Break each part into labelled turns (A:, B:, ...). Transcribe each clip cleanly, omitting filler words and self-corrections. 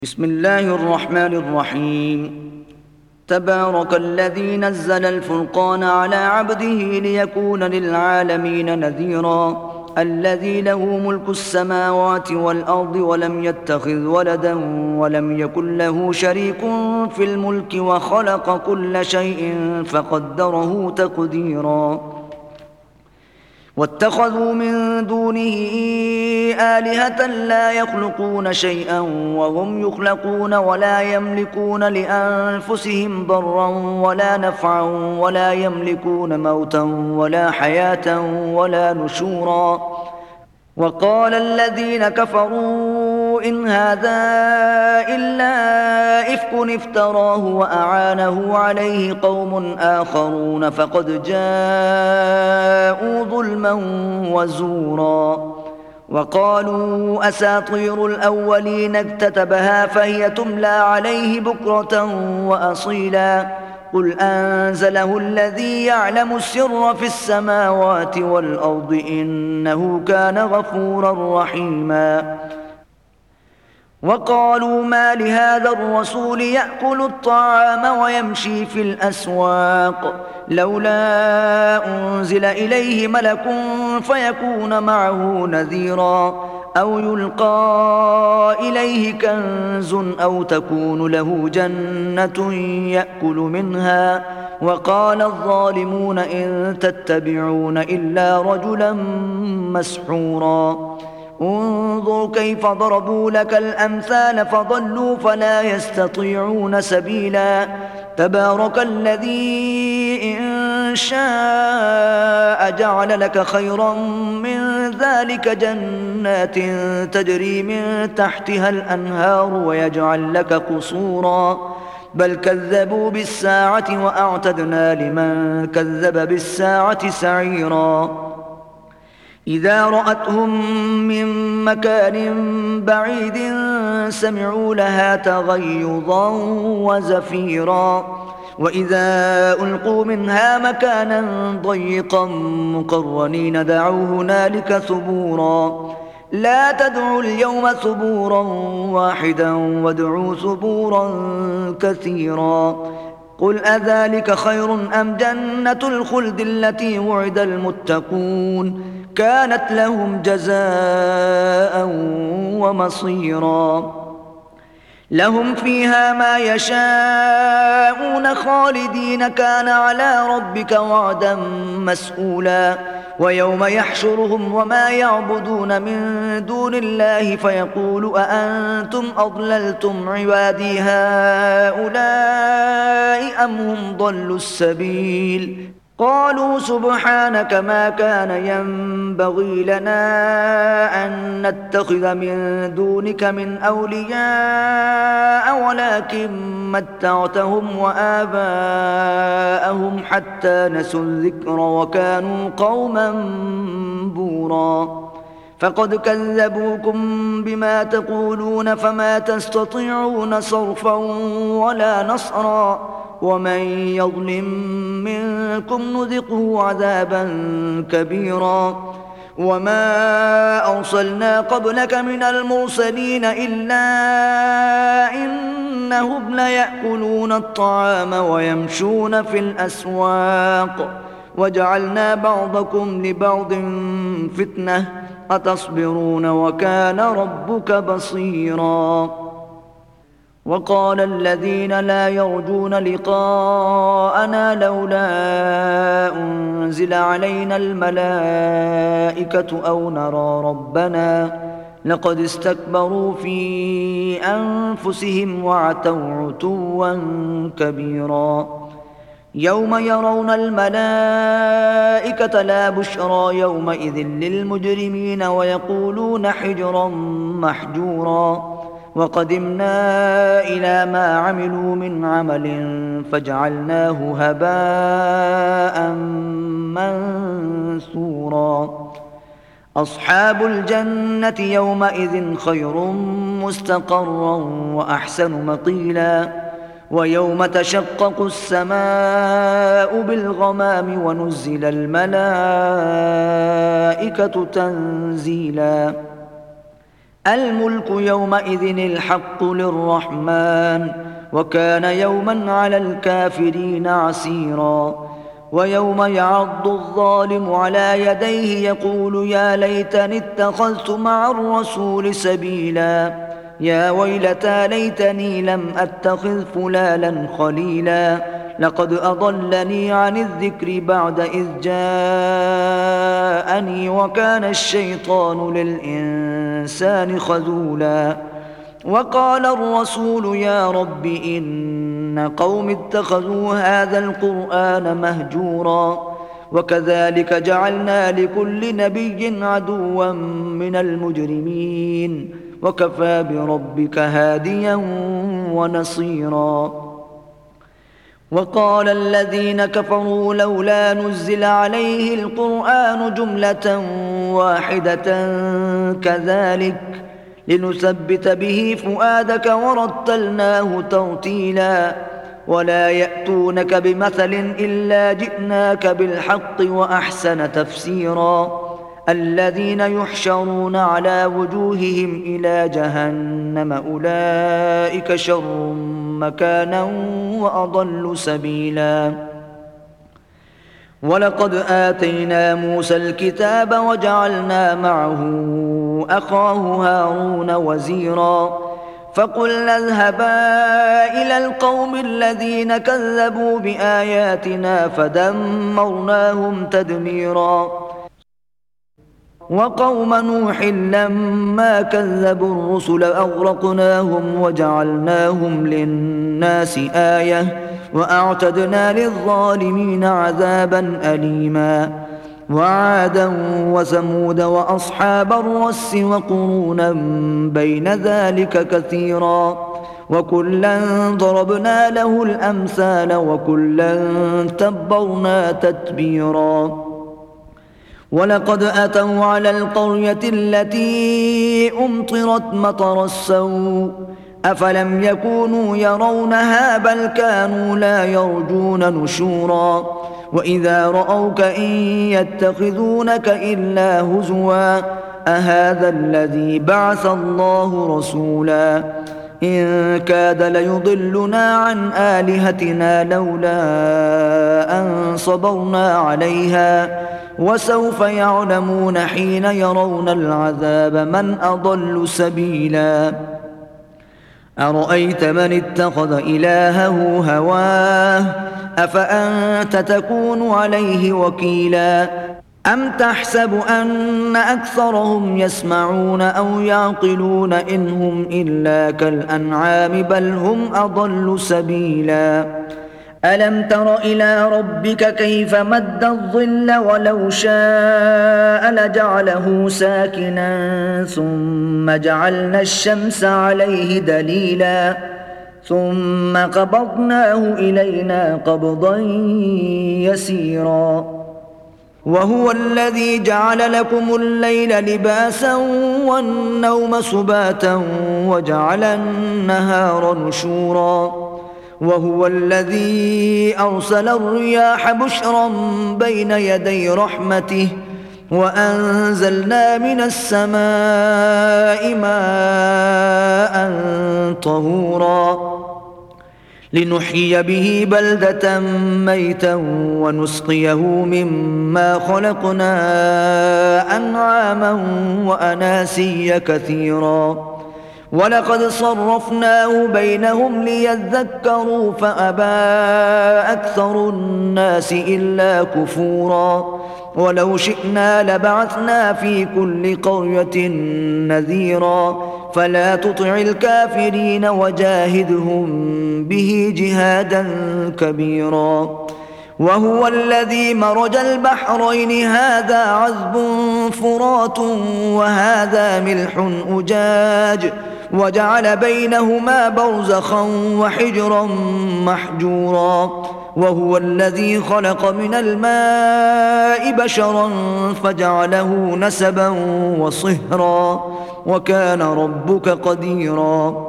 A: بسم الله الرحمن الرحيم. تبارك الذي نزل الفرقان على عبده ليكون للعالمين نذيرا. الذي له ملك السماوات والأرض ولم يتخذ ولدا ولم يكن له شريك في الملك وخلق كل شيء فقدره تقديرا. واتخذوا من دونه آلهة لا يخلقون شيئا وهم يخلقون ولا يملكون لأنفسهم ضرا ولا نفعا ولا يملكون موتا ولا حياة ولا نشورا. وقال الذين كفروا إن هذا إلا إفك افتراه وأعانه عليه قوم آخرون فقد جاءوا ظلما وزورا. وقالوا أساطير الأولين اكتتبها فهي تملى عليه بكرة وأصيلا. قل أنزله الذي يعلم السر في السماوات والأرض إنه كان غفورا رحيما. وقالوا ما لهذا الرسول يأكل الطعام ويمشي في الأسواق لولا أنزل إليه ملك فيكون معه نذيرا أو يلقى إليه كنز أو تكون له جنة يأكل منها. وقال الظالمون إن تتبعون إلا رجلا مسحورا. انظر كيف ضربوا لك الأمثال فضلوا فلا يستطيعون سبيلا. تبارك الذي إن شاء جعل لك خيرا من ذلك جنات تجري من تحتها الأنهار ويجعل لك قصورا. بل كذبوا بالساعة وأعتدنا لمن كذب بالساعة سعيرا. إذا رأتهم من مكان بعيد سمعوا لها تغيظا وزفيرا. وإذا ألقوا منها مكانا ضيقا مقرنين دعوا هنالك ثبورا. لا تدعوا اليوم ثبورا واحدا وادعوا ثبورا كثيرا. قل أذلك خير أم جنة الخلد التي وعد المتقون كانت لهم جزاء ومصيرا. لهم فيها ما يشاءون خالدين كان على ربك وعدا مسئولا. ويوم يحشرهم وما يعبدون من دون الله فيقول أأنتم أضللتم عبادي هؤلاء أم هم ضلوا السبيل. قالوا سبحانك ما كان ينبغي لنا أن نتخذ من دونك من أولياء ولكن متعتهم وآباءهم حتى نسوا الذكر وكانوا قوما بورا. فقد كذبوكم بما تقولون فما تستطيعون صرفا ولا نصرا. ومن يظلم منكم نذقه عذابا كبيرا. وما أرسلنا قبلك من المرسلين إلا إنهم ليأكلون الطعام ويمشون في الأسواق وجعلنا بعضكم لبعض فتنة أتصبرون وكان ربك بصيرا. وقال الذين لا يرجون لقاءنا لولا أنزل علينا الملائكة أو نرى ربنا لقد استكبروا في أنفسهم وعتوا عتوا كبيرا. يوم يرون الملائكة لا بشرى يومئذ للمجرمين ويقولون حجرا محجورا. وقدمنا إلى ما عملوا من عمل فجعلناه هباء منثورا. أصحاب الجنة يومئذ خير مستقرا وأحسن مقيلا. ويوم تشقق السماء بالغمام ونزل الملائكة تنزيلا. الملك يومئذ الحق للرحمن وكان يوما على الكافرين عسيرا ويوم يعض الظالم على يديه يقول يا ليتني اتخذت مع الرسول سبيلا يا ويلتى ليتني لم أتخذ فلانا خليلا لقد أضلني عن الذكر بعد إذ جاءني وكان الشيطان للإنسان خذولا وقال الرسول يا رب إن قوم اتخذوا هذا القرآن مهجورا وكذلك جعلنا لكل نبي عدوا من المجرمين وكفى بربك هاديا ونصيرا وقال الذين كفروا لولا نزل عليه القرآن جملة واحدة كذلك لنثبت به فؤادك ورتلناه ترتيلا ولا يأتونك بمثل إلا جئناك بالحق وأحسن تفسيرا الذين يحشرون على وجوههم إلى جهنم أولئك شر مكانا وأضل سبيلا ولقد آتينا موسى الكتاب وجعلنا معه أخاه هارون وزيرا فقلنا اذهبا إلى القوم الذين كذبوا بآياتنا فدمرناهم تدميرا وقوم نوح لما كذبوا الرسل أغرقناهم وجعلناهم للناس آية وأعتدنا للظالمين عذابا أليما وعادا وثمود وأصحاب الرس وقرونا بين ذلك كثيرا وكلا ضربنا له الأمثال وكلا تبرنا تتبيرا ولقد أتوا على القرية التي أمطرت مطر السوء أفلم يكونوا يرونها بل كانوا لا يرجون نشورا وإذا رأوك إن يتخذونك إلا هزوا أهذا الذي بعث الله رسولا إن كاد ليضلنا عن آلهتنا لولا أن صبرنا عليها وسوف يعلمون حين يرون العذاب من أضل سبيلا أرأيت من اتخذ إلهه هواه أفأنت تكون عليه وكيلا أم تحسب أن أكثرهم يسمعون أو يعقلون إن هم إلا كالأنعام بل هم أضل سبيلا ألم تر إلى ربك كيف مد الظل ولو شاء لجعله ساكنا ثم جعلنا الشمس عليه دليلا ثم قبضناه إلينا قبضا يسيرا وهو الذي جعل لكم الليل لباسا والنوم سباتا وجعل النهار نشورا وهو الذي أرسل الرياح بشرا بين يدي رحمته وأنزلنا من السماء ماء طهورا لنحيي به بلدة ميتا ونسقيه مما خلقنا أنعاما وأناسيا كثيرا ولقد صرفناه بينهم ليذكروا فأبى أكثر الناس إلا كفورا ولو شئنا لبعثنا في كل قرية نذيرا فلا تطع الكافرين وجاهدهم به جهادا كبيرا وهو الذي مرج البحرين هذا عذب فرات وهذا ملح أجاج وجعل بينهما برزخا وحجرا محجورا وهو الذي خلق من الماء بشرا فجعله نسبا وصهرا وكان ربك قديرا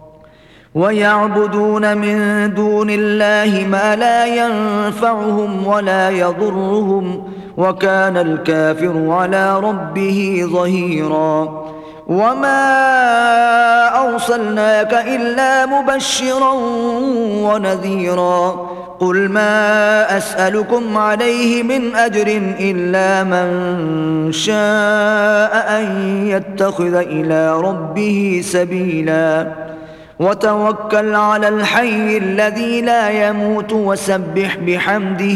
A: ويعبدون من دون الله ما لا ينفعهم ولا يضرهم وكان الكافر على ربه ظهيرا وما أرسلناك إلا مبشرا ونذيرا قل ما أسألكم عليه من أجر إلا من شاء أن يتخذ إلى ربه سبيلا وتوكل على الحي الذي لا يموت وسبح بحمده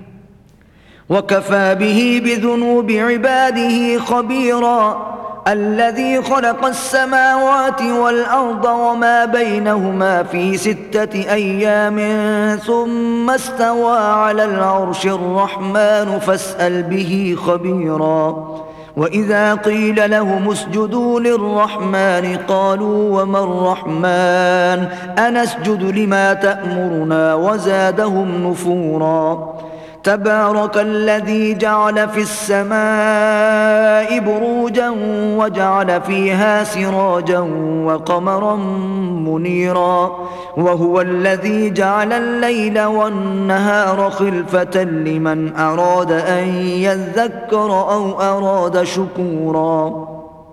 A: وكفى به بذنوب عباده خبيرا الذي خلق السماوات والأرض وما بينهما في 6 أيام ثم استوى على العرش الرحمن فاسأل به خبيرا وإذا قيل لهم اسجدوا للرحمن قالوا وما الرحمن أنسجد لما تأمرنا وزادهم نفورا تبارك الذي جعل في السماء بروجا وجعل فيها سراجا وقمرا منيرا وهو الذي جعل الليل والنهار خلفة لمن أراد أن يذكر أو أراد شكورا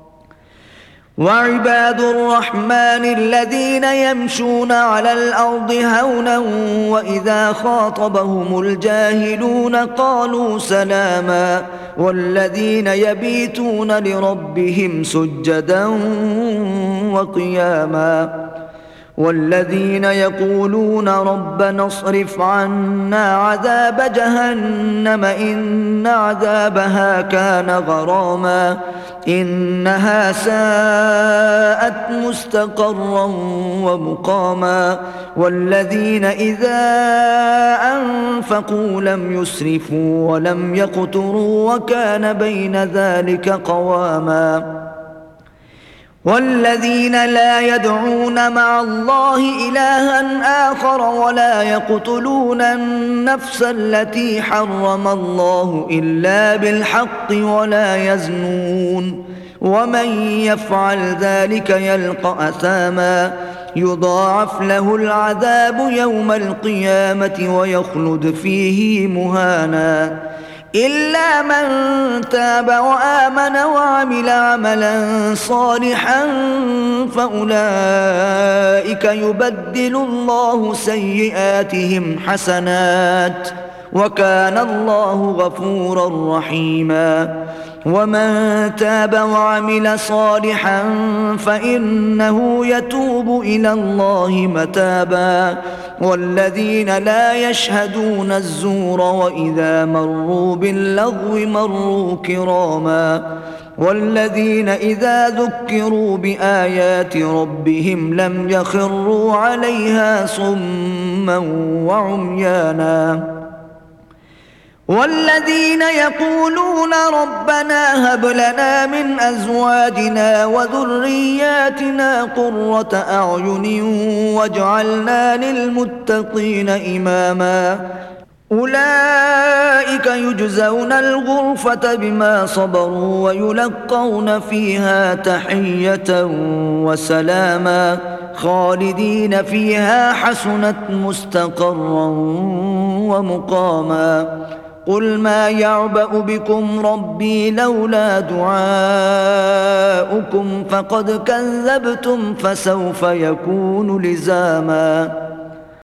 A: وعباد الرحمن الذين يمشون على الأرض هونا وإذا خاطبهم الجاهلون قالوا سلاما والذين يبيتون لربهم سجدا وقياما والذين يقولون ربنا اصرف عنا عذاب جهنم إن عذابها كان غراما إنها ساءت مستقرا ومقاما والذين إذا أنفقوا لم يسرفوا ولم يقتروا وكان بين ذلك قواما والذين لا يدعون مع الله إلها آخر ولا يقتلون النفس التي حرم الله إلا بالحق ولا يزنون ومن يفعل ذلك يلقى أثاما يضاعف له العذاب يوم القيامة ويخلد فيه مهانا إلا من تاب وآمن وعمل عملا صالحا فأولئك يبدل الله سيئاتهم حسنات وكان الله غفورا رحيما ومن تاب وعمل صالحا فإنه يتوب إلى الله متابا والذين لا يشهدون الزور وإذا مروا باللغو مروا كراما والذين إذا ذكروا بآيات ربهم لم يخروا عليها صما وعميانا والذين يقولون ربنا هب لنا من أزواجنا وذرياتنا قرة أعين واجعلنا للمتقين إماما أولئك يجزون الغرفة بما صبروا ويلقون فيها تحية وسلاما خالدين فيها حسنت مستقرا ومقاما قل ما يعبأ بكم ربي لولا دعاؤكم فقد كذبتم فسوف يكون لزاما